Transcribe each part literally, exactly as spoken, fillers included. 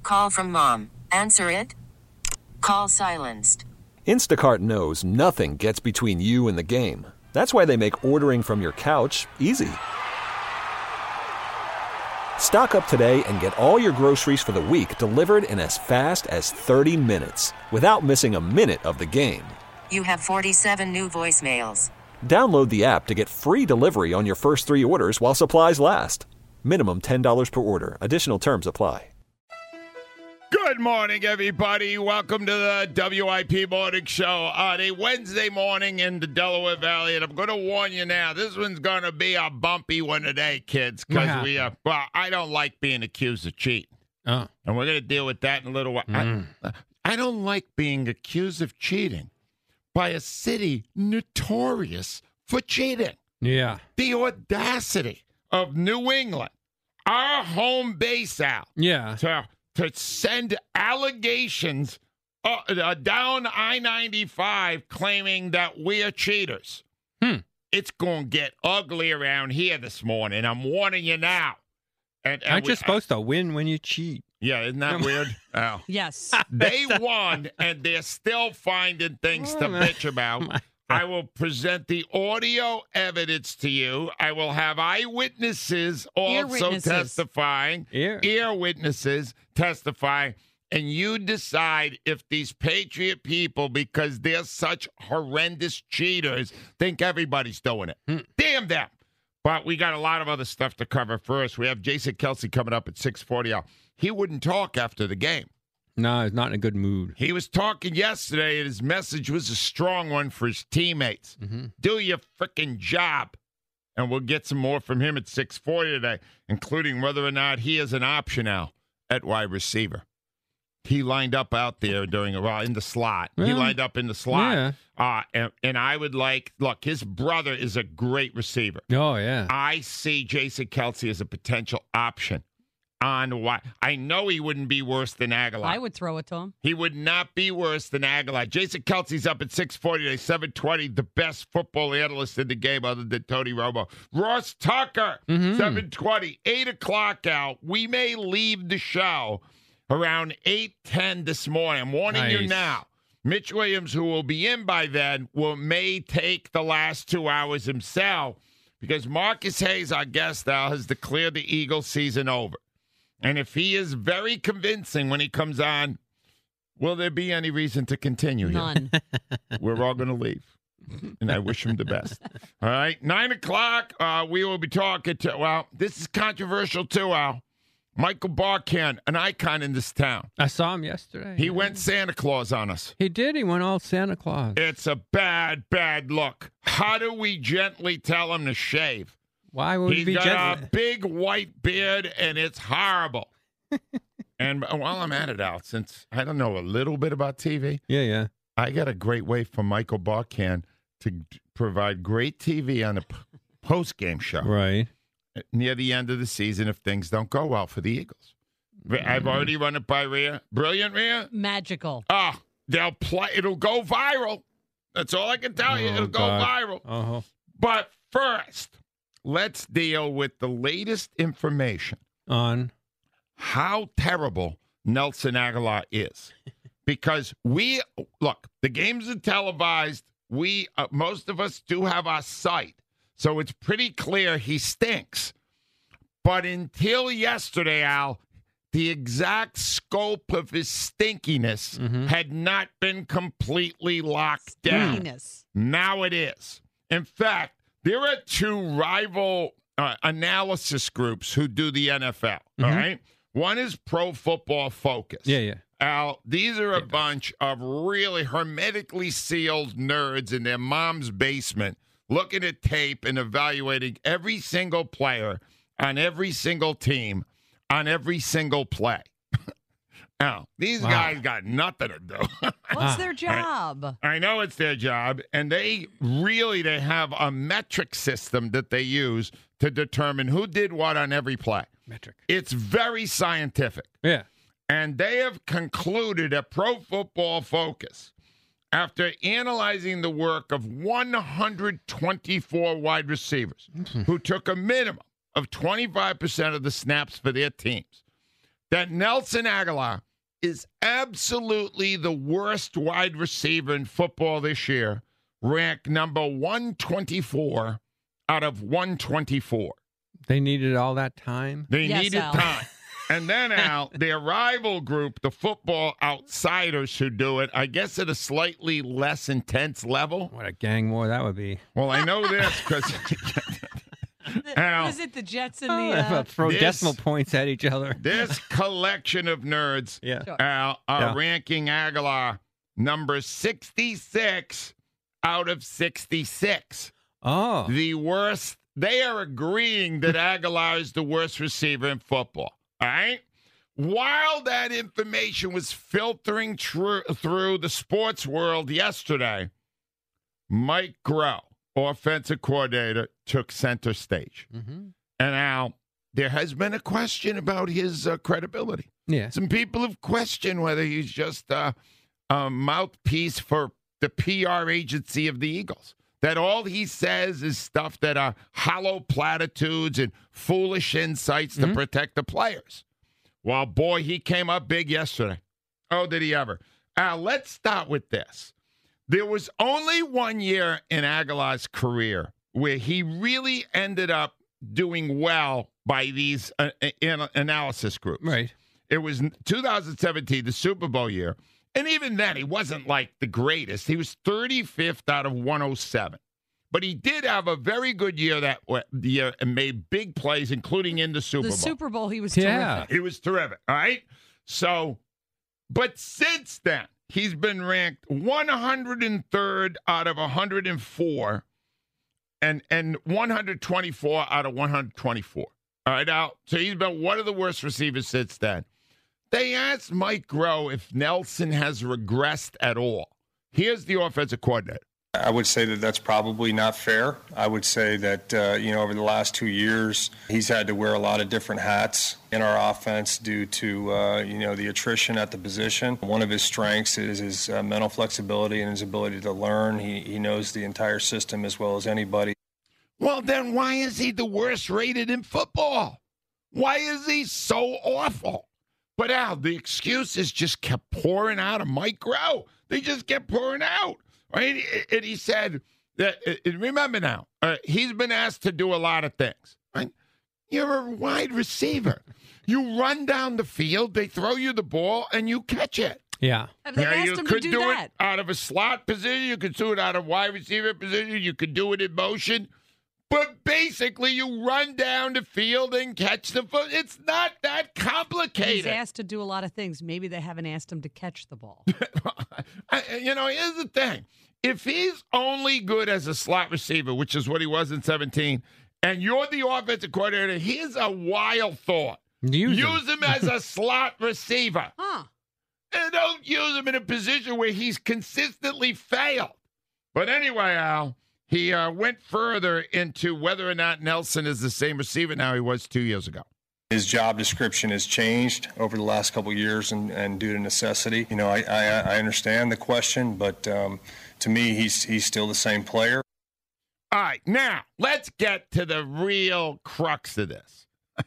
Call from mom. Answer it. Call silenced. Instacart knows nothing gets between you and the game. That's why they make ordering from your couch easy. Stock up today and get all your groceries for the week delivered in as fast as thirty minutes without missing a minute of the game. You have forty-seven new voicemails. Download the app to get free delivery on your first three orders while supplies last. Minimum ten dollars per order. Additional terms apply. Good morning, everybody. Welcome to the W I P Morning Show on a Wednesday morning in the Delaware Valley. And I'm going to warn you now, this one's going to be a bumpy one today, kids, because we are, well, I don't like being accused of cheating. Oh. And we're going to deal with that in a little while. Mm. I, I don't like being accused of cheating by a city notorious for cheating. Yeah. The audacity of New England, our home base, Al. Yeah. To, to send allegations uh, uh, down I ninety-five claiming that we are cheaters. Hmm. It's going to get ugly around here this morning. I'm warning you now. And, and Aren't we, you supposed to win when you cheat? Yeah, isn't that weird? Oh. Yes. They won, and they're still finding things to bitch about. I will present the audio evidence to you. I will have eyewitnesses also witnesses. testifying, Ear. ear witnesses testifying, and you decide if these Patriot people, because they're such horrendous cheaters, think everybody's doing it. Hmm. Damn them. But we got a lot of other stuff to cover first. We have Jason Kelce coming up at six forty. He wouldn't talk after the game. No, he's not in a good mood. He was talking yesterday, and his message was a strong one for his teammates. Mm-hmm. Do your freaking job. And we'll get some more from him at six forty today, including whether or not he is an option now at wide receiver. He lined up out there during a while in the slot. Yeah. He lined up in the slot. Yeah. Uh, and, and I would like, look, his brother is a great receiver. Oh, yeah. I see Jason Kelce as a potential option. On why I know he wouldn't be worse than Aguilar. I would throw it to him. He would not be worse than Aguilar. Jason Kelce's up at six forty today, seven twenty, the best football analyst in the game other than Tony Romo. Ross Tucker, Mm-hmm. seven twenty, eight o'clock out. We may leave the show around eight ten this morning. I'm warning you Nice. now. Mitch Williams, who will be in by then, will may take the last two hours himself because Marcus Hayes, our guest now, has declared the Eagles season over. And if he is very convincing when he comes on, will there be any reason to continue here? None. We're all going to leave. And I wish him the best. All right. Nine o'clock, uh, we will be talking to, well, this is controversial too, Al. Michael Barkan, an icon in this town. I saw him yesterday. He went Santa Claus on us. He did. He went all Santa Claus. It's a bad, bad look. How do we gently tell him to shave? Why would He's he be got gentle? a big white beard, and it's horrible. And while I'm at it, Al, since I don't know a little bit about T V, Yeah, yeah. I got a great way for Michael Barkan to d- provide great T V on a p- post-game show Right. near the end of the season if things don't go well for the Eagles. I've already run it by Rhea. Brilliant, Rhea. Magical. Oh, they'll play. It'll go viral. That's all I can tell you. Oh, It'll go God. viral. Uh-huh. But first, let's deal with the latest information. On. How terrible Nelson Aguilar is. Because we, look, the games are televised. We, uh, most of us do have our sight. So it's pretty clear he stinks. But until yesterday, Al, the exact scope of his stinkiness Mhm. had not been completely locked down. Penis. Now it is. In fact, there are two rival uh, analysis groups who do the N F L, all Mhm. right? One is Pro Football Focus. Yeah, yeah. Al, these are a bunch of really hermetically sealed nerds in their mom's basement looking at tape and evaluating every single player on every single team on every single play. Now, these Wow. guys got nothing to do. What's their job? I know it's their job, and they really they have a metric system that they use to determine who did what on every play. Metric. It's very scientific. Yeah. And they have concluded at Pro Football Focus, after analyzing the work of one hundred twenty-four wide receivers who took a minimum of twenty-five percent of the snaps for their teams, that Nelson Aguilar is absolutely the worst wide receiver in football this year, ranked number one twenty-four out of one twenty-four. They needed all that time? They Yes, needed Al. time. And then, Al, their rival group, the Football Outsiders, who do it, I guess at a slightly less intense level. What a gang war that would be. Well, I know this because... Al, Was it the Jets and Oh, the? Uh, throw this- decimal points at each other. this collection of nerds, Yeah. Sure. Al, are Yeah. ranking Aguilar number sixty-six out of sixty-six. Oh. The worst. They are agreeing that Aguilar is the worst receiver in football. All right? While that information was filtering tr- through the sports world yesterday, Mike Groh, offensive coordinator, took center stage. Mm-hmm. And Al, there has been a question about his uh, credibility. Yeah. Some people have questioned whether he's just uh, a mouthpiece for the P R agency of the Eagles. That all he says is stuff that are hollow platitudes and foolish insights Mm-hmm. to protect the players. Well, boy, he came up big yesterday. Oh, did he ever? Al, let's start with this. There was only one year in Aguilar's career where he really ended up doing well by these uh, an- analysis groups. Right. It was two thousand seventeen, the Super Bowl year. And even then, he wasn't like the greatest. He was thirty-fifth out of one oh seven. But he did have a very good year that wa- year and made big plays, including in the Super the Bowl. Super Bowl, he was Yeah. terrific. He was terrific. All right. So, but since then, he's been ranked one hundred third out of one hundred four and, and one hundred twenty-four out of one hundred twenty-four. All right. Now, so he's been one of the worst receivers since then. They asked Mike Groh if Nelson has regressed at all. Here's the offensive coordinator. I would say that that's probably not fair. I would say that, uh, you know, over the last two years, he's had to wear a lot of different hats in our offense due to, uh, you know, the attrition at the position. One of his strengths is his uh, mental flexibility and his ability to learn. He, he knows the entire system as well as anybody. Well, then why is he the worst rated in football? Why is he so awful? But Al, the excuses just kept pouring out of Mike Groh. They just kept pouring out, right? And he said that. And remember now, uh, he's been asked to do a lot of things. Right? You're a wide receiver. You run down the field, they throw you the ball, and you catch it. Yeah. Have they Now, asked you him could to do, that? it out of a slot position. You could do it out of wide receiver position. You could do it in motion. But basically, you run down the field and catch the foot. It's not that complicated. He's asked to do a lot of things. Maybe they haven't asked him to catch the ball. I- you know, here's the thing. If he's only good as a slot receiver, which is what he was in seventeen, and you're the offensive coordinator, here's a wild thought. Use, Use him. him as a slot receiver. Huh. And don't use him in a position where he's consistently failed. But anyway, Al, he uh, went further into whether or not Nelson is the same receiver now he was two years ago. His job description has changed over the last couple of years and, and due to necessity. You know, I, I, I understand the question, but um, to me, he's he's still the same player. All right, now let's get to the real crux of this.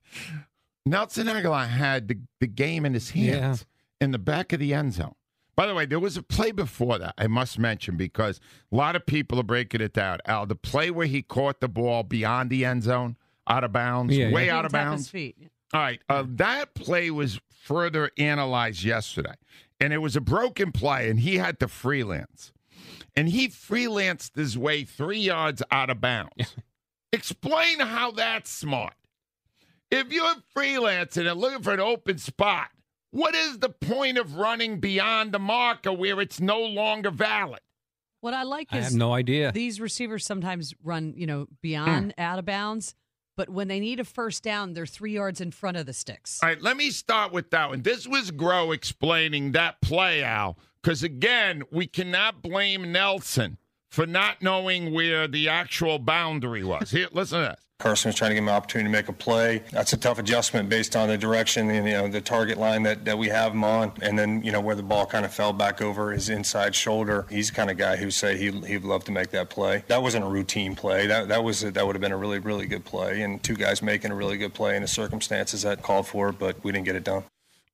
Nelson Aguilar had the, the game in his hands in the back of the end zone. By the way, there was a play before that I must mention because a lot of people are breaking it down. Al, the play where he caught the ball beyond the end zone, out of bounds, Yeah, way yeah. out of Didn't tap bounds. his feet. All right, uh, that play was further analyzed yesterday, and it was a broken play, and he had to freelance. And he freelanced his way three yards out of bounds. Explain how that's smart. If you're freelancing and looking for an open spot, what is the point of running beyond the marker where it's no longer valid? What I like I is have no idea. these receivers sometimes run, you know, beyond Hmm. out of bounds, but when they need a first down, they're three yards in front of the sticks. All right, let me start with that one. This was Groh explaining that play, Al, because, again, we cannot blame Nelson for not knowing where the actual boundary was. Here, listen to this. Carson was trying to give him an opportunity to make a play. That's a tough adjustment based on the direction and, you know, the target line that, that we have him on. And then, you know, where the ball kind of fell back over his inside shoulder. He's the kind of guy who say he, he'd love to make that play. That wasn't a routine play. That that was a, that would have been a really, really good play. And two guys making a really good play in the circumstances that called for it, but we didn't get it done.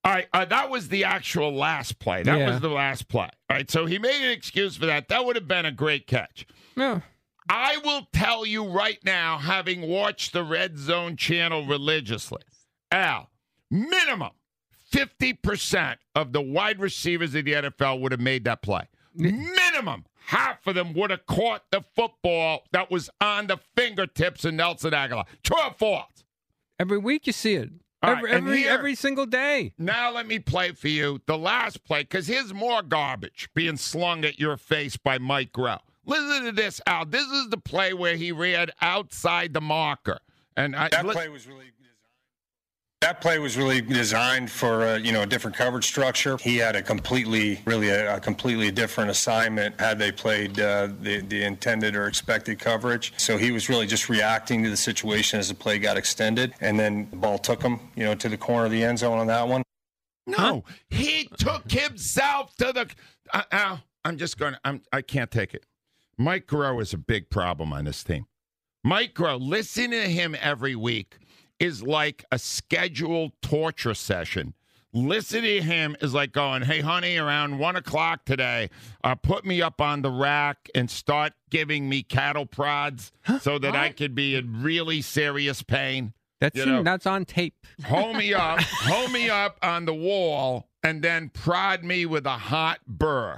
All right, uh, that was the actual last play. That Yeah. was the last play. All right, so he made an excuse for that. That would have been a great catch. No. I will tell you right now, having watched the Red Zone channel religiously, Al, minimum fifty percent of the wide receivers in the N F L would have made that play. Minimum. Half of them would have caught the football that was on the fingertips of Nelson Aguilar. True or false? Every week you see it. All Every right, and every, here- every single day. Now let me play for you the last play, because here's more garbage being slung at your face by Mike Groh. Listen to this, Al. This is the play where he ran outside the marker. And I, That li- play was really that play was really designed for uh, you know a different coverage structure. He had a completely, really a, a completely different assignment had they played uh, the the intended or expected coverage. So he was really just reacting to the situation as the play got extended, and then the ball took him, you know, to the corner of the end zone on that one. No, he took himself to the. Uh, Al, I'm just going to. I'm. I can't take it. Mike Groh is a big problem on this team. Mike Groh, listening to him every week is like a scheduled torture session. Listening to him is like going, "Hey, honey, around one o'clock today, uh, put me up on the rack and start giving me cattle prods so that I could be in really serious pain." That's You in- know. that's on tape. Hold me up, hold me up on the wall, and then prod me with a hot burr.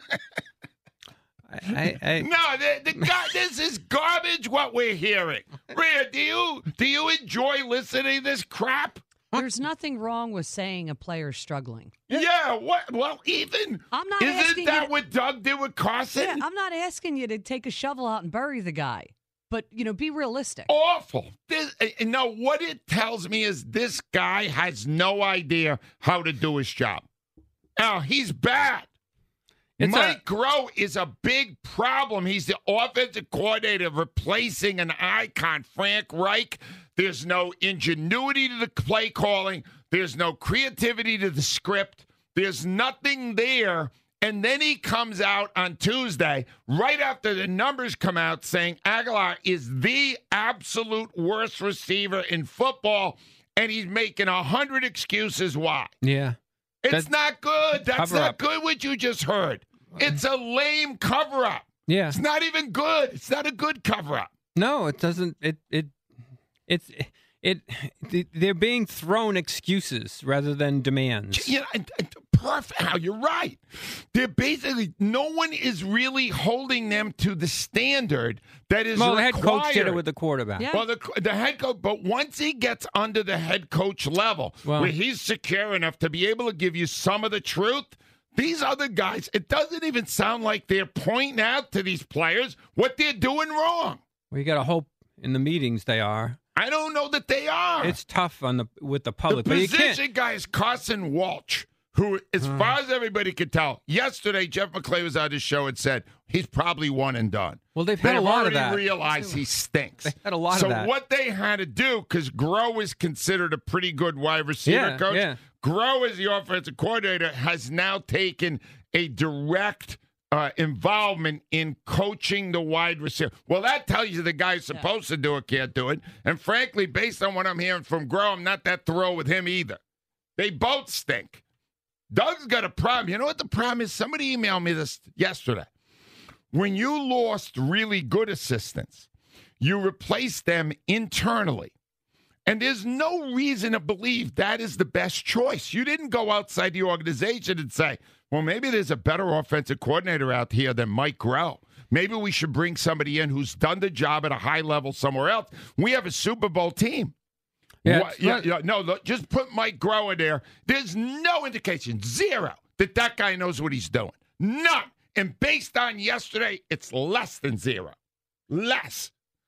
I, I, No, the, the guy, this is garbage. What we're hearing, Rhea, do you do you enjoy listening to this crap? There's nothing wrong with saying a player's struggling. Yeah. What? Well, even I'm not isn't asking that you- what Doug did with Carson? Yeah, I'm not asking you to take a shovel out and bury the guy, but you know, be realistic. Awful. This, and now, what it tells me is this guy has no idea how to do his job. Now, he's bad. It's Mike a- Groh is a big problem. He's the offensive coordinator replacing an icon, Frank Reich. There's no ingenuity to the play calling. There's no creativity to the script. There's nothing there. And then he comes out on Tuesday, right after the numbers come out, saying Aguilar is the absolute worst receiver in football, and he's making a hundred excuses why. yeah. It's That's- not good. That's cover not up. good what you just heard. It's a lame cover-up. Yeah. It's not even good. It's not a good cover-up. No, it doesn't. It it it's it. it they're being thrown excuses rather than demands. You know, and- and perfect. How you're right. They're basically no one is really holding them to the standard that is Well, the head required. coach did it with the quarterback. Yeah. Well, the, the head coach, but once he gets under the head coach level, Well- where he's secure enough to be able to give you some of the truth, these other guys, it doesn't even sound like they're pointing out to these players what they're doing wrong. Well, you got to hope in the meetings they are. I don't know that they are. It's tough on the with the the public, but you position can't. guy is Carson Walsh, who, as far as everybody could tell, yesterday Jeff McClay was on his show and said he's probably one and done. Well, they've had They've a lot of already that. realized he stinks. They had a lot of so that. what they had to do, because Groh is considered a pretty good wide receiver Yeah, coach, yeah. Groh as the offensive coordinator has now taken a direct uh, involvement in coaching the wide receiver. Well, that tells you the guy's supposed to do it can't do it. And frankly, based on what I'm hearing from Groh, I'm not that thrilled with him either. They both stink. Doug's got a problem. You know what the problem is? Somebody emailed me this yesterday. When you lost really good assistants, you replaced them internally. And there's no reason to believe that is the best choice. You didn't go outside the organization and say, well, maybe there's a better offensive coordinator out here than Mike Groh. Maybe we should bring somebody in who's done the job at a high level somewhere else. We have a Super Bowl team. Yeah, What- it's yeah, not- yeah, no, look, just put Mike Groh in there. There's no indication, zero, that that guy knows what he's doing. None. And based on yesterday, it's less than zero. Less.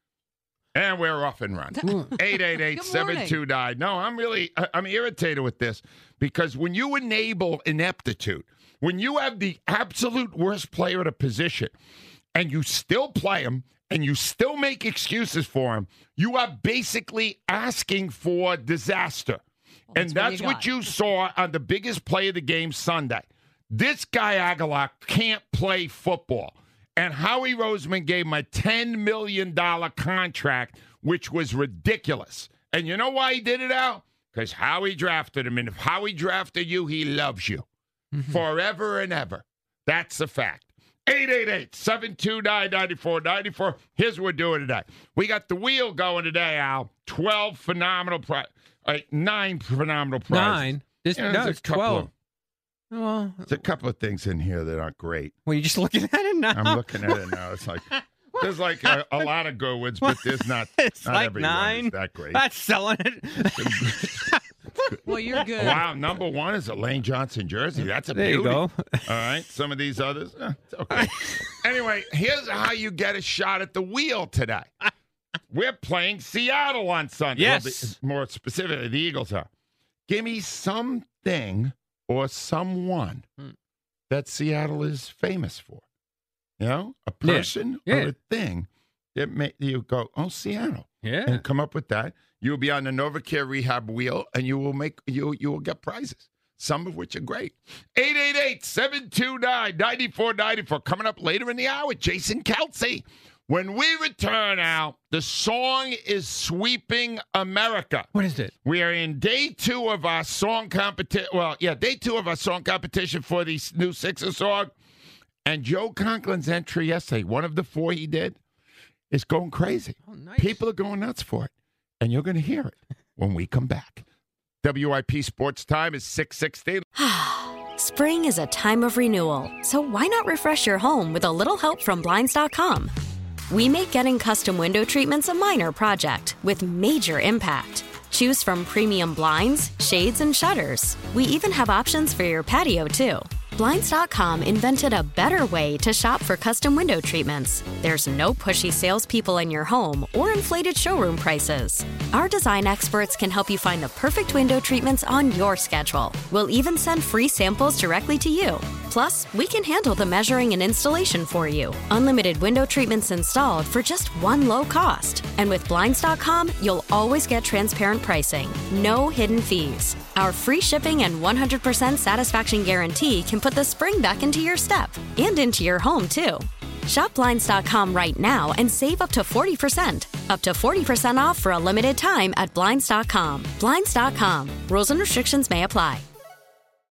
And we're off and running. eight eight eight, seven two nine. No, I'm really, I- I'm irritated with this because when you enable ineptitude, when you have the absolute worst player at a position and you still play him and you still make excuses for him, you are basically asking for disaster. and that's what that's you what got. you saw on the biggest play of the game Sunday. This guy, Aguilar, can't play football. And Howie Roseman gave him a ten million dollars contract, which was ridiculous. And you know why he did it, Al? because Howie drafted him. And if Howie drafted you, he loves you mm-hmm. forever and ever. That's the fact. eight eight eight, seven two nine, nine four nine four. Here's what we're doing today. We got the wheel going today, Al. twelve phenomenal prizes. Uh, nine phenomenal prizes. Nine? This, yeah, no, it's twelve. Of, well, there's a couple of things in here that aren't great. Well, you're just looking at it now? I'm looking at it now. It's like, there's like a, a lot of good ones, but there's not, it's not like every nine. one is that great. That's selling it. Well, you're good. Wow, number one is a Lane Johnson jersey. That's a there beauty. You go. All right, some of these others, eh, it's okay. Anyway, here's how you get a shot at the wheel today. We're playing Seattle on Sunday. Yes. Well, the, more specifically, the Eagles are. Give me something or someone hmm. that Seattle is famous for. You know, a person yeah. or Yeah. a thing that make you go, oh, Seattle. Yeah. And come up with that. You'll be on the NovaCare Rehab wheel, and you will make you you will get prizes, some of which are great. eight eight eight, seven two nine, nine four nine four. Coming up later in the hour, Jason Kelsey. When we return, Al, the song is Sweeping America. What is it? We are in day two of our song competition. Well, yeah, day two of our song competition for the new Sixer song. And Joe Conklin's entry yesterday, one of the four he did, is going crazy. Oh, nice. People are going nuts for it. And you're going to hear it when we come back. W I P Sports Time is six sixteen. Spring is a time of renewal, so why not refresh your home with a little help from Blinds dot com? We make getting custom window treatments a minor project with major impact. Choose from premium blinds, shades, and shutters. We even have options for your patio, too. Blinds dot com invented a better way to shop for custom window treatments. There's no pushy salespeople in your home or inflated showroom prices. Our design experts can help you find the perfect window treatments on your schedule. We'll even send free samples directly to you. Plus, we can handle the measuring and installation for you. Unlimited window treatments installed for just one low cost. And with Blinds dot com, you'll always get transparent pricing. No hidden fees. Our free shipping and one hundred percent satisfaction guarantee can put the spring back into your step and into your home, too. Shop Blinds dot com right now and save up to forty percent. Up to forty percent off for a limited time at Blinds dot com. Blinds dot com. Rules and restrictions may apply.